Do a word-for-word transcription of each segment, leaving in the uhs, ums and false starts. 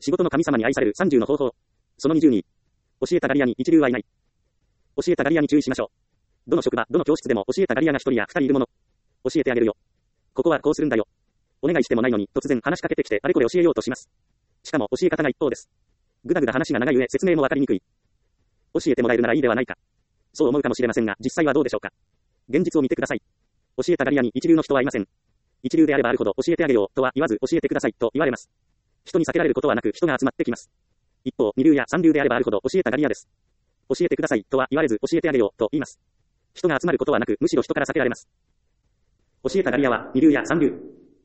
仕事の神様に愛されるさんじゅうの方法。そのにじゅうに。教えたガリアに一流はいない。教えたガリアに注意しましょう。どの職場、どの教室でも教えたガリアが一人や二人いるもの。教えてあげるよ。ここはこうするんだよ。お願いしてもないのに突然話しかけてきてあれこれ教えようとします。しかも教え方が一方です。ぐだぐだ話が長い上説明もわかりにくい。教えてもらえるならいいではないか。そう思うかもしれませんが、実際はどうでしょうか。現実を見てください。教えたガリアに一流の人はいません。一流であればあるほど教えてあげようとは言わず教えてくださいと言われます。人に避けられることはなく人が集まってきます。一方、二流や三流であればあるほど教えたガリアです。教えてくださいとは言われず教えてあげようと言います。人が集まることはなくむしろ人から避けられます。教えたガリアは二流や三流。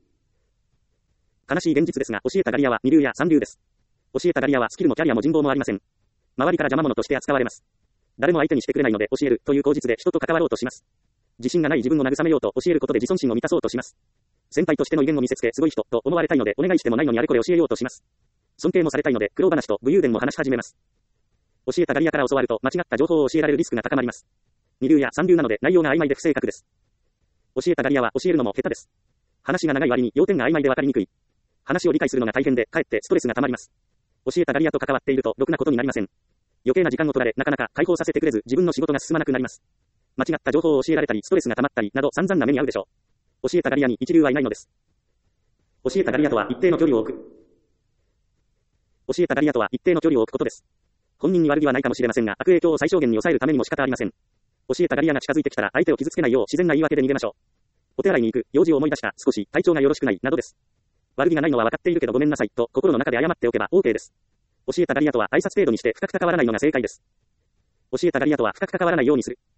悲しい現実ですが教えたガリアは二流や三流です。教えたガリアはスキルもキャリアも人望もありません。周りから邪魔者として扱われます。誰も相手にしてくれないので教えるという口実で人と関わろうとします。自信がない自分を慰めようと教えることで自尊心を満たそうとします。先輩としての威厳を見せつけすごい人と思われたいのでお願いしてもないのにあれこれ教えようとします。尊敬もされたいので苦労話と武勇伝も話し始めます。教えたガリアから教わると間違った情報を教えられるリスクが高まります。二流や三流なので内容が曖昧で不正確です。教えたガリアは教えるのも下手です。話が長い割に要点が曖昧で分かりにくい。話を理解するのが大変でかえってストレスが溜まります。教えたガリアと関わっているとろくなことになりません。余計な時間を取られなかなか解放させてくれず自分の仕事が進まなくなります。間違った情報を教えられたりストレスが溜まったりなど散々な目に遭うでしょう。教えたガリアに一流はいないのです。教えたガリアとは一定の距離を置く。教えたガリアとは一定の距離を置くことです。本人に悪気はないかもしれませんが悪影響を最小限に抑えるためにも仕方ありません。教えたガリアが近づいてきたら相手を傷つけないよう自然な言い訳で逃げましょう。お手洗いに行く、用事を思い出した、少し体調がよろしくないなどです。悪気がないのは分かっているけどごめんなさいと心の中で謝っておけば OK です。教えたガリアとは挨拶程度にして深く関わらないのが正解です。教えたガリアとは深く関わらないようにする。